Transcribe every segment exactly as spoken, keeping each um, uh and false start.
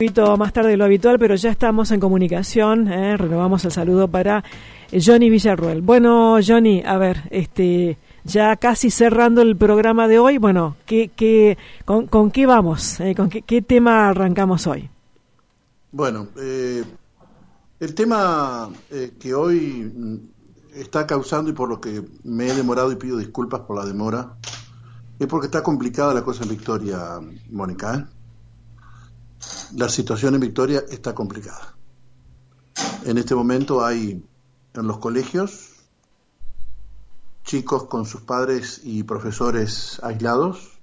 poquito más tarde de lo habitual, pero ya estamos en comunicación, ¿eh? Renovamos el saludo para Johnny Villarruel. Bueno, Johnny, a ver, este, ya casi cerrando el programa de hoy, bueno, ¿qué, qué, con, con qué vamos? ¿Eh? ¿Con qué, qué tema arrancamos hoy? Bueno, eh, el tema eh, que hoy está causando, y por lo que me he demorado y pido disculpas por la demora, es porque está complicada la cosa en Victoria, Mónica, ¿eh? La situación en Victoria está complicada. En este momento hay en los colegios chicos con sus padres y profesores aislados.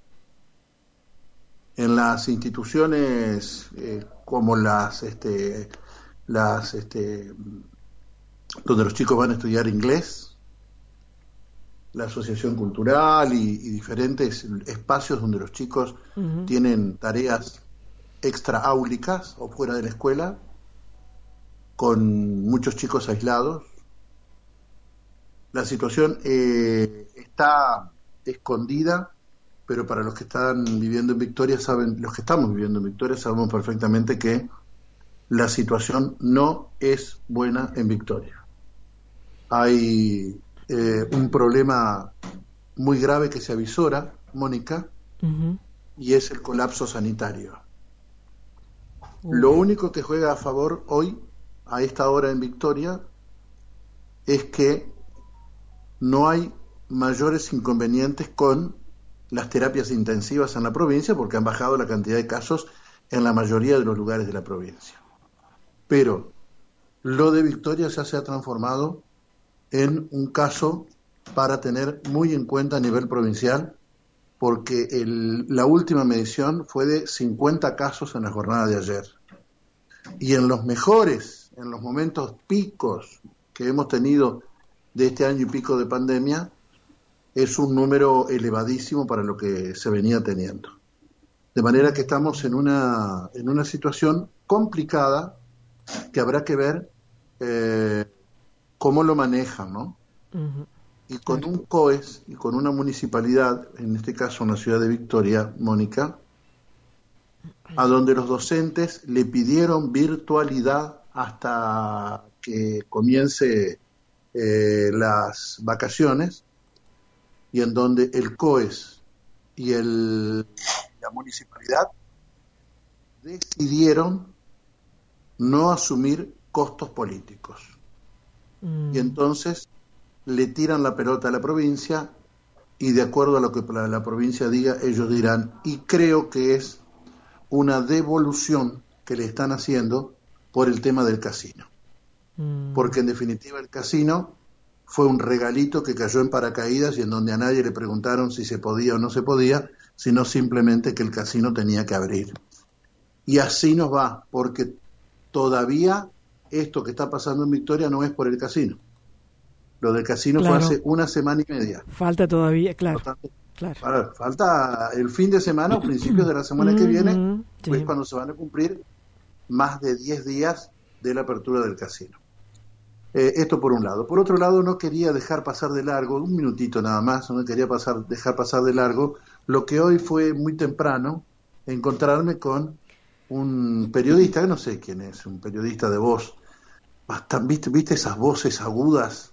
En las instituciones eh, como las, este, las, este, donde los chicos van a estudiar inglés, la asociación cultural y, y diferentes espacios donde los chicos uh-huh. tienen tareas extraáulicas o fuera de la escuela, con muchos chicos aislados. La situación eh, está escondida, pero para los que están viviendo en Victoria saben, los que estamos viviendo en Victoria sabemos perfectamente que la situación no es buena en Victoria. Hay eh, un problema muy grave que se avisora, Mónica, uh-huh. y es el colapso sanitario. Uh. Lo único que juega a favor hoy, a esta hora en Victoria, es que no hay mayores inconvenientes con las terapias intensivas en la provincia, porque han bajado la cantidad de casos en la mayoría de los lugares de la provincia. Pero lo de Victoria ya se ha transformado en un caso para tener muy en cuenta a nivel provincial, porque el, la última medición fue de cincuenta casos en la jornada de ayer. Y en los mejores, en los momentos picos que hemos tenido de este año y pico de pandemia, es un número elevadísimo para lo que se venía teniendo. De manera que estamos en una, en una situación complicada que habrá que ver eh, cómo lo manejan, ¿no? Uh-huh. Y con un C O E S y con una municipalidad, en este caso en la ciudad de Victoria, Mónica, a donde los docentes le pidieron virtualidad hasta que comience eh, las vacaciones, y en donde el C O E S y el, la municipalidad decidieron no asumir costos políticos. Mm. Y entonces le tiran la pelota a la provincia, y de acuerdo a lo que la, la provincia diga, ellos dirán, y creo que es una devolución que le están haciendo por el tema del casino. Mm. Porque en definitiva el casino fue un regalito que cayó en paracaídas y en donde a nadie le preguntaron si se podía o no se podía, sino simplemente que el casino tenía que abrir. Y así nos va, porque todavía esto que está pasando en Victoria no es por el casino. Lo del casino claro. fue hace una semana y media. Falta todavía, claro. Tanto, claro. Falta el fin de semana o principios de la semana que viene, sí. pues cuando se van a cumplir más de diez días de la apertura del casino. Eh, esto por un lado. Por otro lado, no quería dejar pasar de largo, un minutito nada más, no quería pasar, dejar pasar de largo lo que hoy fue muy temprano, encontrarme con un periodista, que no sé quién es, un periodista de voz, bastante, ¿viste, viste esas voces agudas?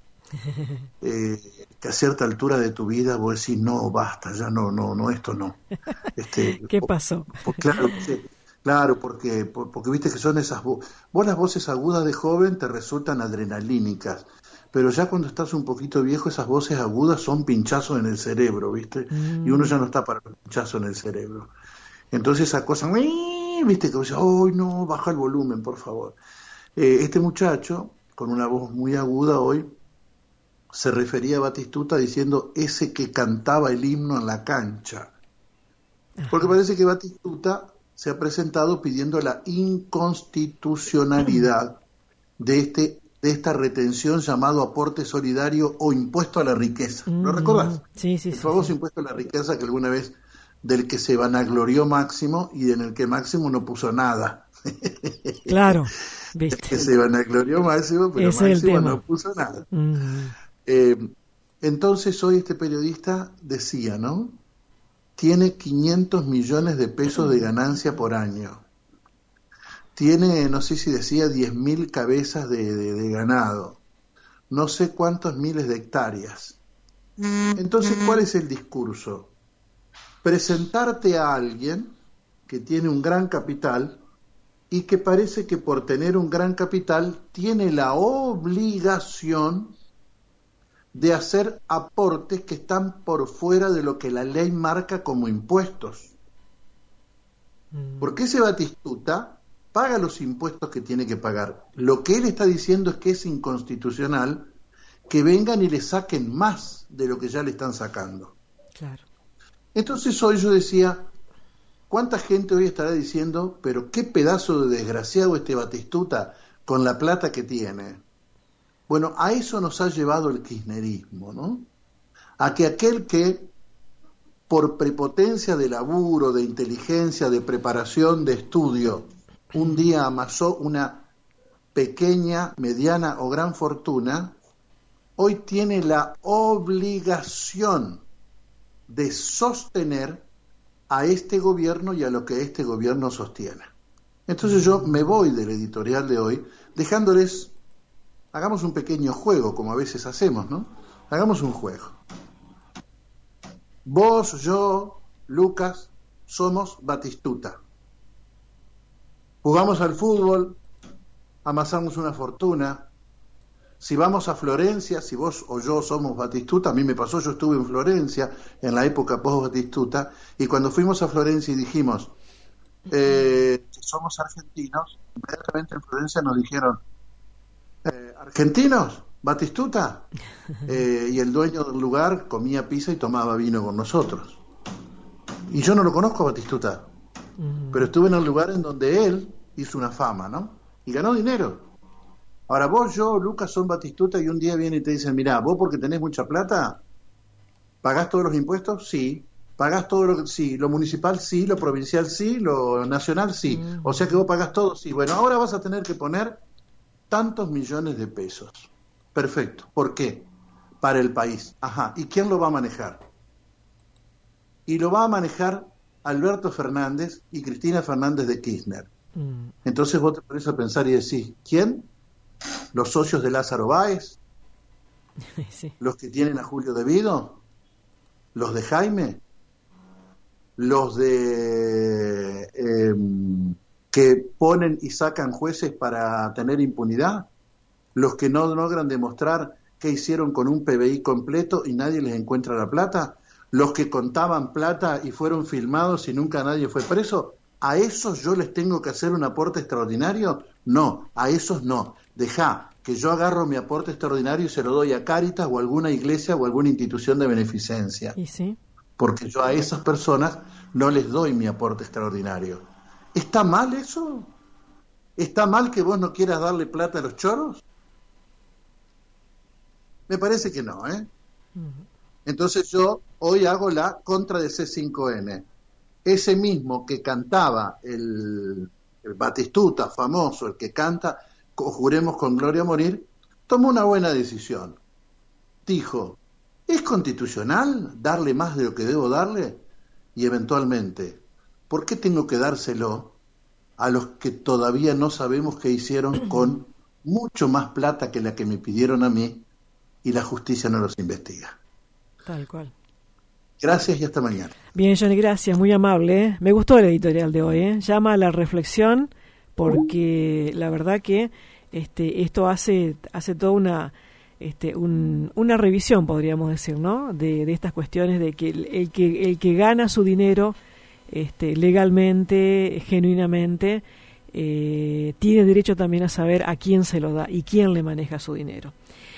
Eh, que a cierta altura de tu vida vos decís, no, basta, ya no, no, no, esto no. Este, ¿Qué pasó? Por, por, claro, sí, claro, porque, por, porque viste que son esas voces. Vos las voces agudas de joven te resultan adrenalínicas, pero ya cuando estás un poquito viejo, esas voces agudas son pinchazos en el cerebro, ¿viste? Mm. Y uno ya no está para los pinchazos en el cerebro. Entonces esa cosa, ¿viste? Que vos decís, ¡ay, no! Baja el volumen, por favor. Eh, este muchacho, con una voz muy aguda hoy, se refería a Batistuta diciendo ese que cantaba el himno en la cancha. Porque parece que Batistuta se ha presentado pidiendo la inconstitucionalidad de este de esta retención llamado aporte solidario o impuesto a la riqueza. ¿Lo recordás? Sí, sí, el sí, famoso sí. impuesto a la riqueza que alguna vez, del que se vanaglorió Máximo y en el que Máximo no puso nada. Claro, viste. El que se vanaglorió Máximo, pero Ese Máximo no puso nada. Mm. Eh, entonces hoy este periodista decía, ¿no? Tiene quinientos millones de pesos de ganancia por año. tiene, no sé si decía, diez mil cabezas de, de, de ganado, no sé cuántos miles de hectáreas. Entonces, ¿cuál es el discurso? Presentarte a alguien que tiene un gran capital y que parece que por tener un gran capital tiene la obligación de hacer aportes que están por fuera de lo que la ley marca como impuestos. Porque ese Batistuta paga los impuestos que tiene que pagar. Lo que él está diciendo es que es inconstitucional que vengan y le saquen más de lo que ya le están sacando. Claro. Entonces hoy yo decía, ¿cuánta gente hoy estará diciendo, pero qué pedazo de desgraciado este Batistuta con la plata que tiene? Bueno, a eso nos ha llevado el kirchnerismo, ¿no? A que aquel que por prepotencia de laburo, de inteligencia, de preparación, de estudio, un día amasó una pequeña, mediana o gran fortuna, hoy tiene la obligación de sostener a este gobierno y a lo que este gobierno sostiene. Entonces yo me voy del editorial de hoy dejándoles, hagamos un pequeño juego, como a veces hacemos, ¿no? Hagamos un juego. Vos, yo, Lucas, somos Batistuta. Jugamos al fútbol, amasamos una fortuna. Si vamos a Florencia, si vos o yo somos Batistuta, a mí me pasó, yo estuve en Florencia en la época post-Batistuta, y cuando fuimos a Florencia y dijimos eh, que somos argentinos, inmediatamente en Florencia nos dijeron, eh, ¿argentinos? ¿Batistuta? Eh, y el dueño del lugar comía pizza y tomaba vino con nosotros. Y yo no lo conozco a Batistuta, uh-huh. pero estuve en el lugar en donde él hizo una fama, ¿no? Y ganó dinero. Ahora vos, yo, Lucas, son Batistuta y un día vienen y te dicen, mirá, vos porque tenés mucha plata, ¿pagás todos los impuestos? Sí. ¿Pagás todo lo que sí? Lo municipal sí, lo provincial sí, lo nacional sí. Uh-huh. O sea que vos pagás todo, sí. Bueno, ahora vas a tener que poner tantos millones de pesos. Perfecto. ¿Por qué? Para el país. Ajá. ¿Y quién lo va a manejar? Y lo va a manejar Alberto Fernández y Cristina Fernández de Kirchner. Uh-huh. Entonces vos te pones a pensar y decís, ¿quién? ¿Los socios de Lázaro Báez? Sí. ¿Los que tienen a Julio De Vido? ¿Los de Jaime? ¿Los de eh, que ponen y sacan jueces para tener impunidad? ¿Los que no logran demostrar qué hicieron con un P B I completo y nadie les encuentra la plata? ¿Los que contaban plata y fueron filmados y nunca nadie fue preso? ¿A esos yo les tengo que hacer un aporte extraordinario? No, a esos no. Dejá que yo agarro mi aporte extraordinario y se lo doy a Cáritas o a alguna iglesia o a alguna institución de beneficencia. ¿Y sí? Porque yo a esas personas no les doy mi aporte extraordinario. ¿Está mal eso? ¿Está mal que vos no quieras darle plata a los choros? Me parece que no, ¿eh? Uh-huh. Entonces yo hoy hago la contra de C cinco N. Ese mismo que cantaba el, el Batistuta famoso, el que canta Juremos con Gloria a Morir, tomó una buena decisión. Dijo, ¿es constitucional darle más de lo que debo darle? Y eventualmente, ¿por qué tengo que dárselo a los que todavía no sabemos qué hicieron con mucho más plata que la que me pidieron a mí y la justicia no los investiga? Tal cual. Gracias y hasta mañana. Bien, Johnny, gracias, muy amable. ¿eh? Me gustó el editorial de hoy, ¿eh? Llama a la reflexión, porque la verdad que este esto hace hace toda una este un, una revisión, podríamos decir, ¿no? De, de estas cuestiones de que el, el que el que gana su dinero este legalmente, genuinamente, eh, tiene derecho también a saber a quién se lo da y quién le maneja su dinero.